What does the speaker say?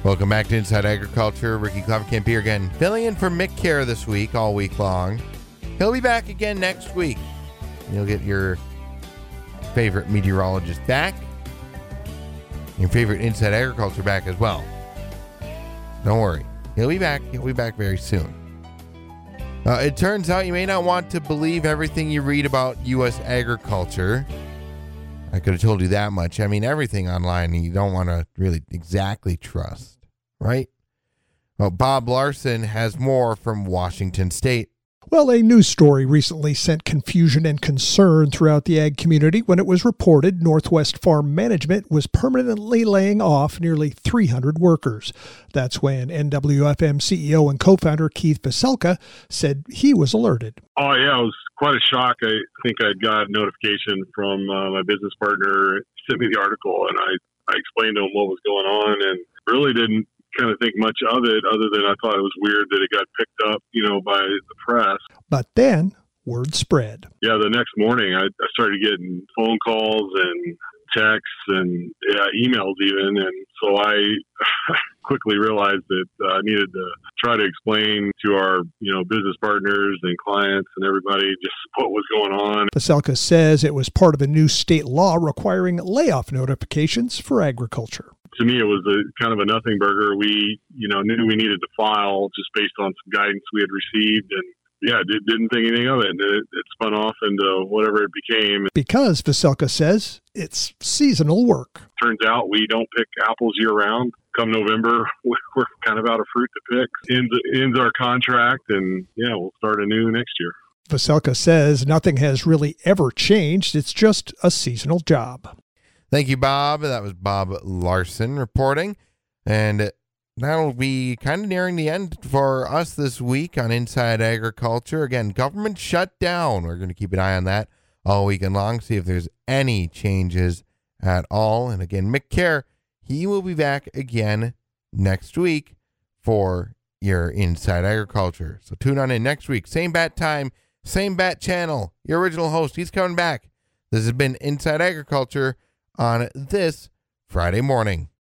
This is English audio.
Welcome back to Inside Agriculture. Ricky Clevercamp here again, filling in for Mick Care this week, all week long. He'll be back again next week. You'll get your favorite meteorologist back, your favorite Inside Agriculture back as well. Don't worry. He'll be back. He'll be back very soon. It turns out you may not want to believe everything you read about U.S. agriculture. I could have told you that much. I mean, everything online you don't want to really exactly trust, right? Well, Bob Larson has more from Washington State. Well, a news story recently sent confusion and concern throughout the ag community when it was reported Northwest Farm Management was permanently laying off nearly 300 workers. That's when NWFM CEO and co-founder Keith Veselka said he was alerted. Oh, yeah, it was quite a shock. I think I'd got a notification from my business partner, sent me the article, and I explained to him what was going on and really didn't kind of think much of it other than I thought it was weird that it got picked up, by the press. But then word spread. Yeah, the next morning I started getting phone calls and texts and emails even. And so I quickly realized that I needed to try to explain to our, business partners and clients and everybody just what was going on. Veselka says it was part of a new state law requiring layoff notifications for agriculture. To me, it was a kind of a nothing burger. We, knew we needed to file just based on some guidance we had received, and didn't think anything of it. And it spun off into whatever it became. Because Veselka says it's seasonal work. Turns out we don't pick apples year round. Come November, we're kind of out of fruit to pick. Ends our contract, and we'll start anew next year. Veselka says nothing has really ever changed. It's just a seasonal job. Thank you, Bob. That was Bob Larson reporting. And that'll be kind of nearing the end for us this week on Inside Agriculture. Again, government shutdown. We're going to keep an eye on that all weekend long, see if there's any changes at all. And again, Mick Care, he will be back again next week for your Inside Agriculture. So tune on in next week. Same bat time, same bat channel. Your original host, he's coming back. This has been Inside Agriculture on this Friday morning.